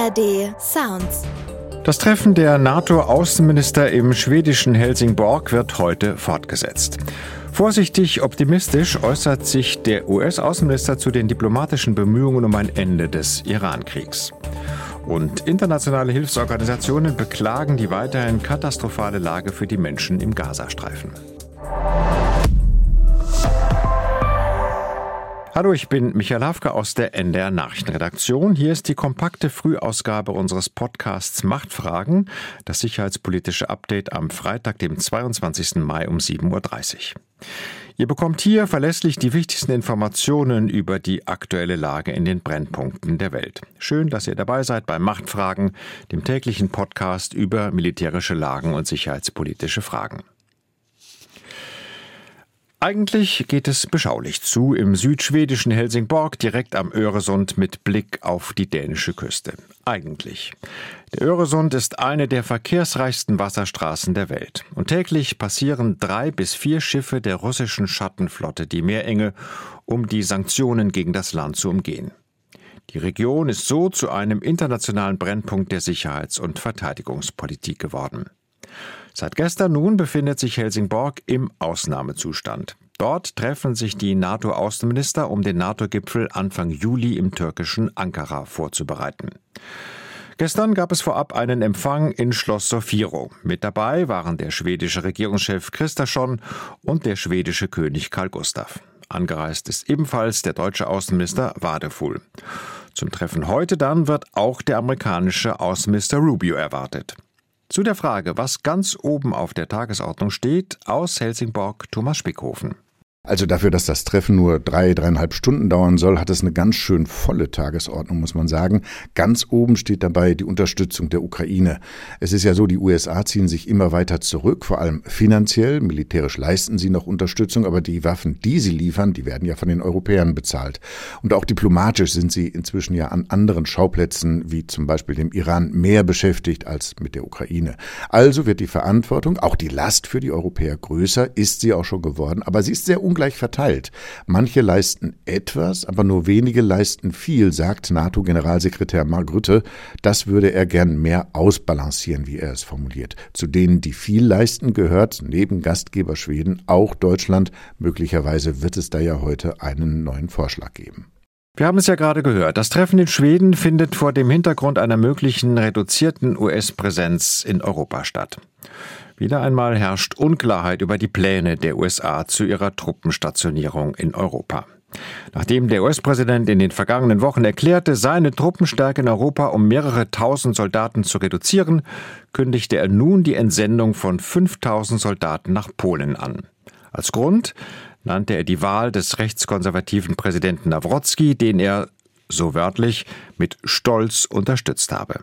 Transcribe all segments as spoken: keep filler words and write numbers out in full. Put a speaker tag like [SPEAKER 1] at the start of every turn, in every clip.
[SPEAKER 1] A R D Sounds.
[SPEAKER 2] Das Treffen der NATO-Außenminister im schwedischen Helsingborg wird heute fortgesetzt. Vorsichtig optimistisch äußert sich der U S-Außenminister zu den diplomatischen Bemühungen um ein Ende des Iran-Kriegs. Und internationale Hilfsorganisationen beklagen die weiterhin katastrophale Lage für die Menschen im Gazastreifen. Hallo, ich bin Michael Hafke aus der N D R Nachrichtenredaktion. Hier ist die kompakte Frühausgabe unseres Podcasts Machtfragen, das sicherheitspolitische Update am Freitag, dem zweiundzwanzigsten Mai um sieben Uhr dreißig. Ihr bekommt hier verlässlich die wichtigsten Informationen über die aktuelle Lage in den Brennpunkten der Welt. Schön, dass ihr dabei seid bei Machtfragen, dem täglichen Podcast über militärische Lagen und sicherheitspolitische Fragen. Eigentlich geht es beschaulich zu im südschwedischen Helsingborg, direkt am Öresund mit Blick auf die dänische Küste. Eigentlich. Der Öresund ist eine der verkehrsreichsten Wasserstraßen der Welt. Und täglich passieren drei bis vier Schiffe der russischen Schattenflotte die Meerenge, um die Sanktionen gegen das Land zu umgehen. Die Region ist so zu einem internationalen Brennpunkt der Sicherheits- und Verteidigungspolitik geworden. Seit gestern nun befindet sich Helsingborg im Ausnahmezustand. Dort treffen sich die NATO-Außenminister, um den NATO-Gipfel Anfang Juli im türkischen Ankara vorzubereiten. Gestern gab es vorab einen Empfang in Schloss Sofiero. Mit dabei waren der schwedische Regierungschef Kristersson und der schwedische König Carl Gustaf. Angereist ist ebenfalls der deutsche Außenminister Wadefull. Zum Treffen heute dann wird auch der amerikanische Außenminister Rubio erwartet. Zu der Frage, was ganz oben auf der Tagesordnung steht, aus Helsingborg Thomas Spickhofen.
[SPEAKER 3] Also dafür, dass das Treffen nur drei, dreieinhalb Stunden dauern soll, hat es eine ganz schön volle Tagesordnung, muss man sagen. Ganz oben steht dabei die Unterstützung der Ukraine. Es ist ja so, die U S A ziehen sich immer weiter zurück, vor allem finanziell. Militärisch leisten sie noch Unterstützung, aber die Waffen, die sie liefern, die werden ja von den Europäern bezahlt. Und auch diplomatisch sind sie inzwischen ja an anderen Schauplätzen, wie zum Beispiel dem Iran, mehr beschäftigt als mit der Ukraine. Also wird die Verantwortung, auch die Last für die Europäer größer, ist sie auch schon geworden, aber sie ist sehr ungleich verteilt. Manche leisten etwas, aber nur wenige leisten viel, sagt NATO-Generalsekretär Mark Rutte. Das würde er gern mehr ausbalancieren, wie er es formuliert. Zu denen, die viel leisten, gehört neben Gastgeber Schweden auch Deutschland. Möglicherweise wird es da ja heute einen neuen Vorschlag geben.
[SPEAKER 2] Wir haben es ja gerade gehört. Das Treffen in Schweden findet vor dem Hintergrund einer möglichen reduzierten U S-Präsenz in Europa statt. Wieder einmal herrscht Unklarheit über die Pläne der U S A zu ihrer Truppenstationierung in Europa. Nachdem der U S-Präsident in den vergangenen Wochen erklärte, seine Truppenstärke in Europa um mehrere tausend Soldaten zu reduzieren, kündigte er nun die Entsendung von fünftausend Soldaten nach Polen an. Als Grund nannte er die Wahl des rechtskonservativen Präsidenten Nawrocki, den er, so wörtlich, mit Stolz unterstützt habe.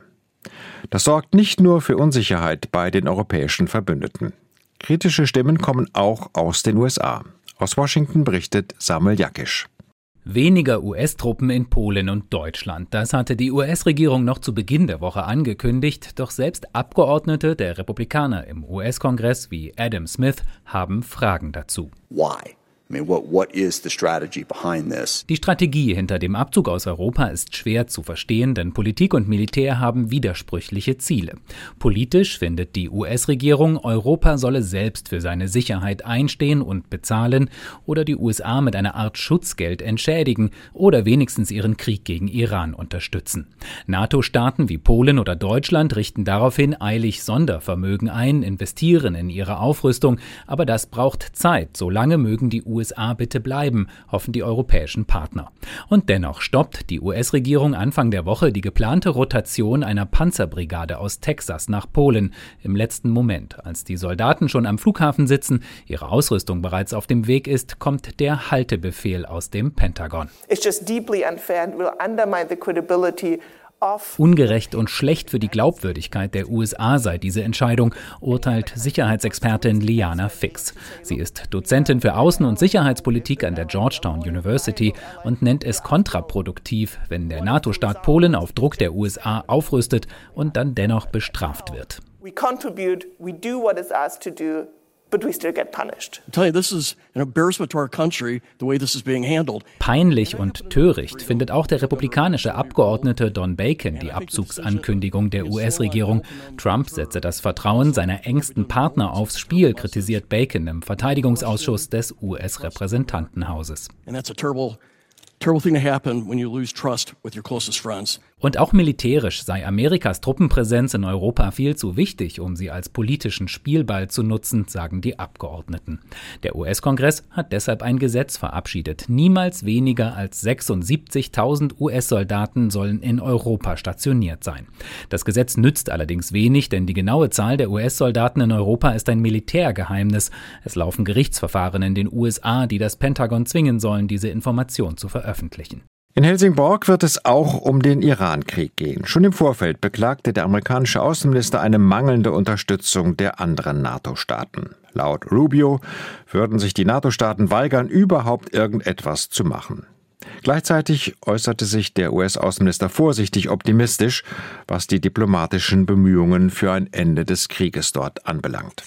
[SPEAKER 2] Das sorgt nicht nur für Unsicherheit bei den europäischen Verbündeten. Kritische Stimmen kommen auch aus den U S A. Aus Washington berichtet Samuel Jakisch.
[SPEAKER 4] Weniger U S-Truppen in Polen und Deutschland. Das hatte die U S-Regierung noch zu Beginn der Woche angekündigt. Doch selbst Abgeordnete der Republikaner im U S-Kongress wie Adam Smith haben Fragen dazu.
[SPEAKER 5] Why? I mean, what, what is the strategy behind this?
[SPEAKER 4] Die Strategie hinter dem Abzug aus Europa ist schwer zu verstehen, denn Politik und Militär haben widersprüchliche Ziele. Politisch findet die U S-Regierung, Europa solle selbst für seine Sicherheit einstehen und bezahlen oder die U S A mit einer Art Schutzgeld entschädigen oder wenigstens ihren Krieg gegen Iran unterstützen. NATO-Staaten wie Polen oder Deutschland richten daraufhin eilig Sondervermögen ein, investieren in ihre Aufrüstung, aber das braucht Zeit, solange mögen die U S A bitte bleiben, hoffen die europäischen Partner. Und dennoch stoppt die U S-Regierung Anfang der Woche die geplante Rotation einer Panzerbrigade aus Texas nach Polen im letzten Moment. Als die Soldaten schon am Flughafen sitzen, ihre Ausrüstung bereits auf dem Weg ist, kommt der Haltebefehl aus dem Pentagon.
[SPEAKER 6] It's just deeply unfair and will undermine the credibility.
[SPEAKER 4] Ungerecht und schlecht für die Glaubwürdigkeit der U S A sei diese Entscheidung, urteilt Sicherheitsexpertin Liana Fix. Sie ist Dozentin für Außen- und Sicherheitspolitik an der Georgetown University und nennt es kontraproduktiv, wenn der NATO-Staat Polen auf Druck der U S A aufrüstet und dann dennoch bestraft wird.
[SPEAKER 6] We contribute, we do what is asked to do. but we still get punished.
[SPEAKER 1] I tell you, this is an embarrassment to our country, the way this is being handled.
[SPEAKER 4] Peinlich und töricht findet auch der republikanische Abgeordnete Don Bacon die Abzugsankündigung der U S-Regierung. Trump setze das Vertrauen seiner engsten Partner aufs Spiel, kritisiert Bacon im Verteidigungsausschuss des U S-Repräsentantenhauses.
[SPEAKER 1] And that's a terrible Terrible thing to happen when you lose trust with your closest friends.
[SPEAKER 4] Und auch militärisch sei Amerikas Truppenpräsenz in Europa viel zu wichtig, um sie als politischen Spielball zu nutzen, sagen die Abgeordneten. Der U S-Kongress hat deshalb ein Gesetz verabschiedet. Niemals weniger als sechsundsiebzigtausend U S-Soldaten sollen in Europa stationiert sein. Das Gesetz nützt allerdings wenig, denn die genaue Zahl der U S-Soldaten in Europa ist ein Militärgeheimnis. Es laufen Gerichtsverfahren in den U S A, die das Pentagon zwingen sollen, diese Information zu veröffentlichen. Veröffentlichen.
[SPEAKER 2] In Helsingborg wird es auch um den Irankrieg gehen. Schon im Vorfeld beklagte der amerikanische Außenminister eine mangelnde Unterstützung der anderen NATO-Staaten. Laut Rubio würden sich die NATO-Staaten weigern, überhaupt irgendetwas zu machen. Gleichzeitig äußerte sich der U S-Außenminister vorsichtig optimistisch, was die diplomatischen Bemühungen für ein Ende des Krieges dort anbelangt.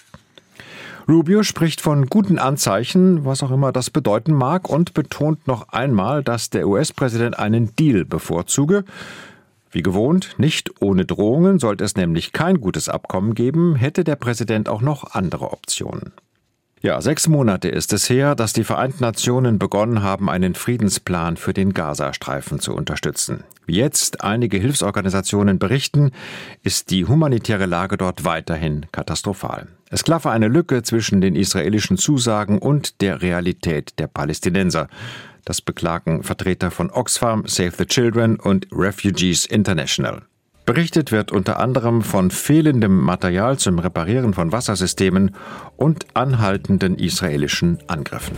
[SPEAKER 2] Rubio spricht von guten Anzeichen, was auch immer das bedeuten mag, und betont noch einmal, dass der U S-Präsident einen Deal bevorzuge. Wie gewohnt, nicht ohne Drohungen, sollte es nämlich kein gutes Abkommen geben, hätte der Präsident auch noch andere Optionen. Ja, sechs Monate ist es her, dass die Vereinten Nationen begonnen haben, einen Friedensplan für den Gazastreifen zu unterstützen. Wie jetzt einige Hilfsorganisationen berichten, ist die humanitäre Lage dort weiterhin katastrophal. Es klaffe eine Lücke zwischen den israelischen Zusagen und der Realität der Palästinenser. Das beklagen Vertreter von Oxfam, Save the Children und Refugees International. Berichtet wird unter anderem von fehlendem Material zum Reparieren von Wassersystemen und anhaltenden israelischen Angriffen.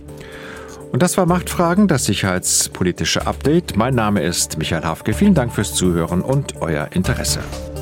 [SPEAKER 2] Und das war Machtfragen, das sicherheitspolitische Update. Mein Name ist Michael Hafke. Vielen Dank fürs Zuhören und euer Interesse.